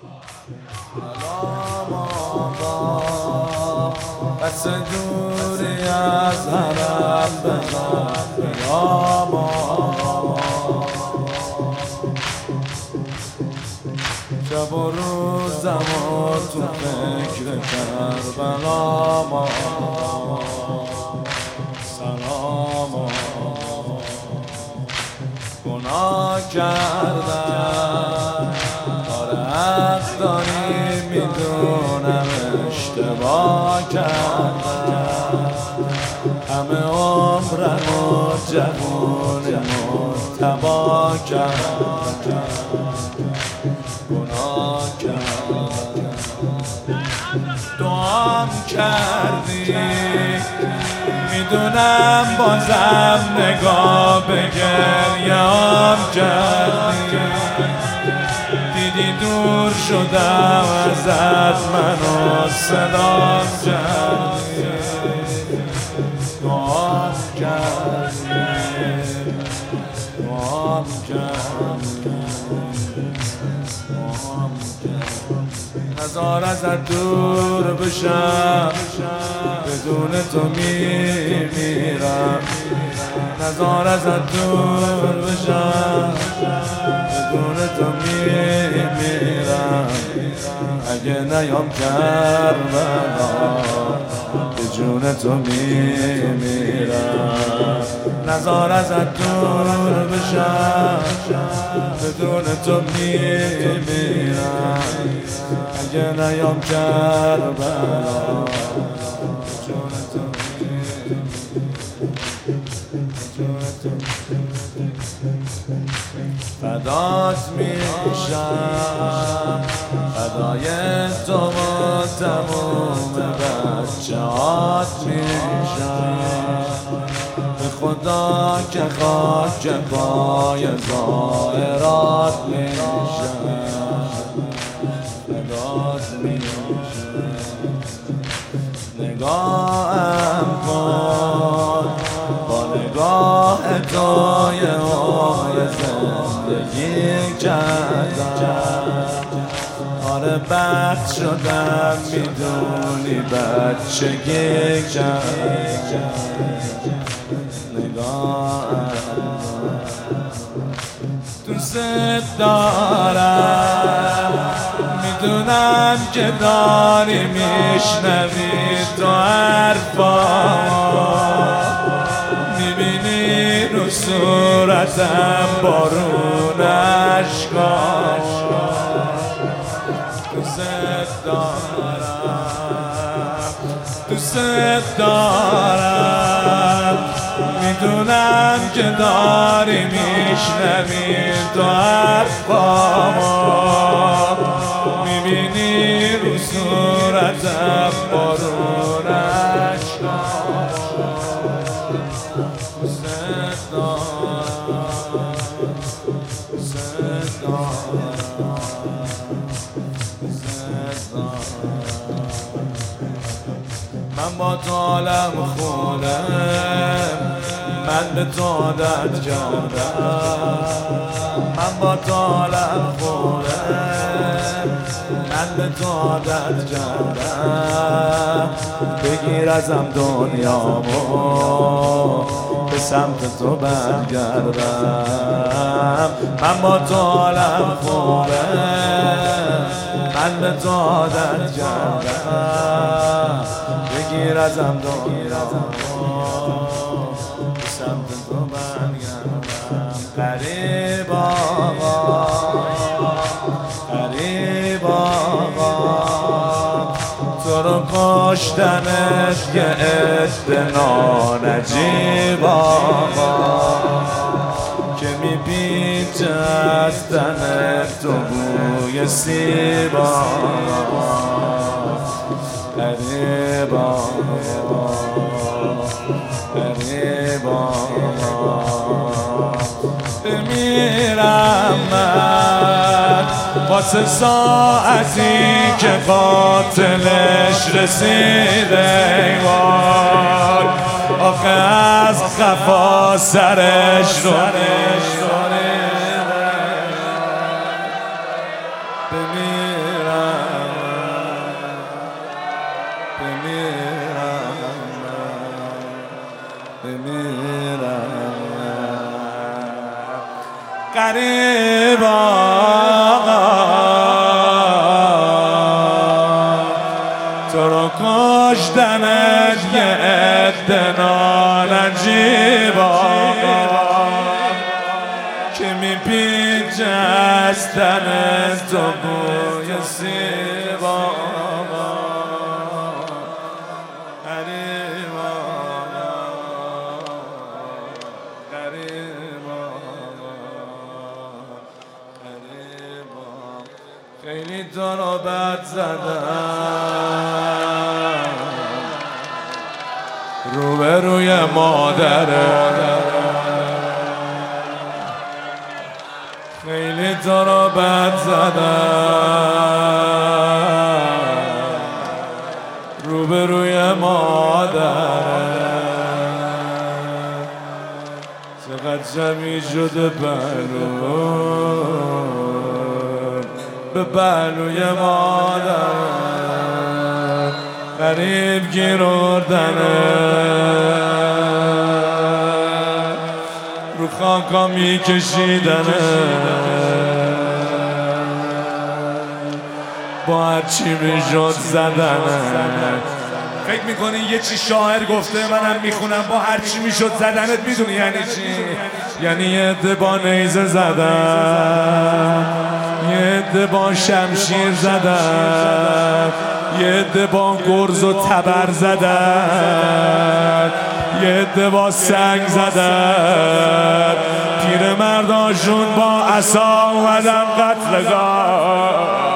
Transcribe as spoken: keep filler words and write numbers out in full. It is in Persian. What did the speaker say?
سلام آقا بس دوری از حرم بزن سلام آقا شب و روزم و تو فکر کربلام آقا سلام آقا گناه کردم آره حق داری میدونم اشتباه کردم همه عمرم و جوونم تباه کردم گناه کردم دعام کردی میدونم بازم نگاه به گریه‌ام کردی دیدی دور شدم ازت منو صدام کردی دعام کردی دعام کردی هزار ازت دور بشم بدون تو میمیرم هزار ازت دور بشم بدون تو میمیرم اگه نیام کربلا به جون تو میمیرم نزار ازت دور بشم بدون تو میمیرم اگه نیام کربلا به جون تو فدات میشم فدای تو و تموم بچه هات میشم به خدا که خاک پای ظاهرات میشم فدات میشم نگاهم کن با نگاه تو یه عمر زندگی کردم آره بخت شدم میدونی بچگی کردم نگاهم دوست دارم میدونم که داری میشنوی تو حرفامو میبینی رو صورتم بارون عشقاش دوست دارم دوست دارم میدونم که داری میشنوی تو حرفامو میبینی رو صورتم بارون عشقاش دوست دارم دوست دارم دوست دارم من با تو عالم خودم من به تو عادت کردم من با تو عالم خودم من به تو عادت کردم بگیر ازم دنیامو به سمت تو برگردم من با تو عالم خودم من به تو عادت کردم بگیر ازم دنیامو به سمت تو برگردم غریب آقا غریب آقا تو رو کشتنت یه عده نانجیب آقا که میپیچه از تنت تو بوی سیب آقا غریب آقا غریب آقا بمیرم من واسه ساعتی که قاتلش رسیده وای آخه از خفا سرش رو بمیرم بمیرم بمیرم غریب آقا تو رو کشتنت یه عده نانجیب آقا که میپیچه از تن تو بوی سیب آقا غریب آقا غریب آقا غریب آقا خیلی تو رو بد زدم روبروی مادره خیلی تو رو بد زدم روبروی مادره چقدر جمعی شده بلون به بلوی مادر غریب گیر اردنه رو خاکا می کشیدنه با هرچی می شد زدنه فکر میکنی یه چی شاعر گفته منم میخونم با هرچی می شد زدنت میدونی یعنی چی؟ یعنی یه عده با نیزه زدن یه عده با شمشیر زدن یه عده با گرز و تبر زدن یه عده با سنگ زدن پیرمرداشون با عصا اومدن قتلگاه